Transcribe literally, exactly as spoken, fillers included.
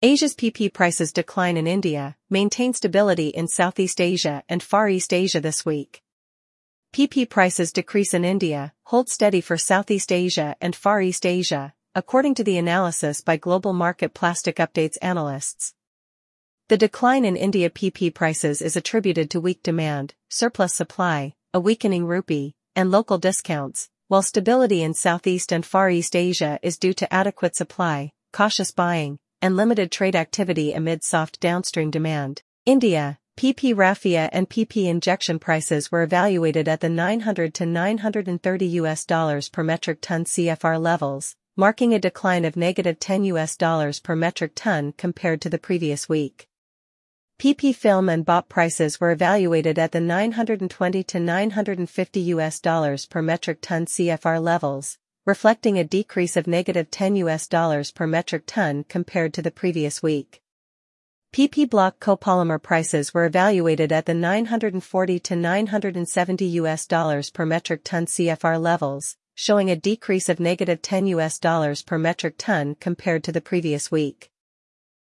Asia's P P prices decline in India, maintain stability in Southeast Asia and Far East Asia this week. P P prices decrease in India, hold steady for Southeast Asia and Far East Asia, according to the analysis by Global Market Plastic Updates analysts. The decline in India P P prices is attributed to weak demand, surplus supply, a weakening rupee, and local discounts, while stability in Southeast and Far East Asia is due to adequate supply, cautious buying, and limited trade activity amid soft downstream demand. India, P P raffia and P P injection prices were evaluated at the nine hundred to nine hundred thirty U S dollars per metric ton C F R levels, marking a decline of negative ten U S dollars per metric ton compared to the previous week. P P film and B O P prices were evaluated at the nine hundred twenty to nine hundred fifty U S dollars per metric ton C F R levels, reflecting a decrease of negative ten U S dollars per metric ton compared to the previous week. P P block copolymer prices were evaluated at the nine hundred forty to nine hundred seventy U S dollars per metric ton C F R levels, showing a decrease of negative ten U S dollars per metric ton compared to the previous week.